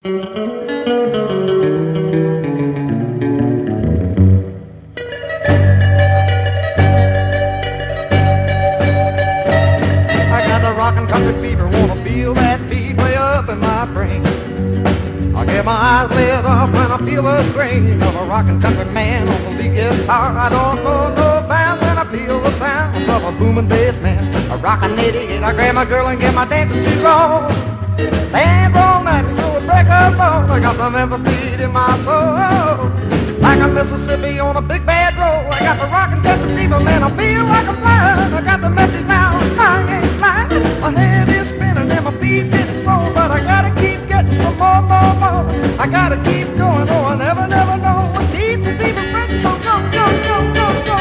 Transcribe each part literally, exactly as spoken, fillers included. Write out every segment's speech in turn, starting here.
Rockin' country fever, wanna feel that beat way up in my brain. I get my eyes lit up when I feel the strain of a rockin' country man on the lead guitar. I don't know no bounds when I feel the sound of a booming bass man. A rockin' idiot, I grab my girl and get my dancing shoes on. Dance all night until the break of dawn. I got the Memphis beat in my soul, like a Mississippi on a big bad road. I got the rockin' country fever, man, I feel like I'm flying. I got the message now, I ain't lying. My head is spinning and my feet's getting sore, but I gotta keep getting some more, more, more. I gotta keep going, oh, I never, never know what keeps the fever breaking. So go, go, go, go, go.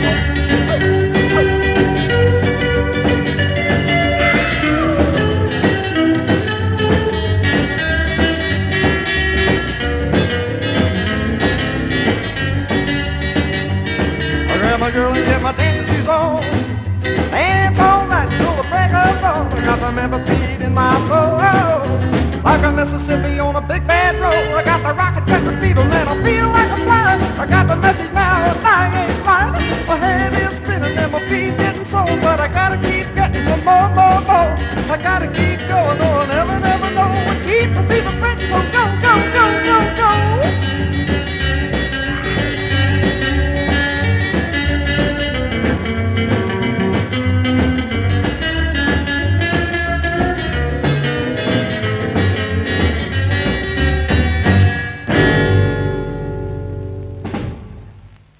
I grab my girl and get my dancing shoes on. Dance all night till the break of dawn. I got the Memphis beat in my soul, like a Mississippi on a big bad road. I got the rock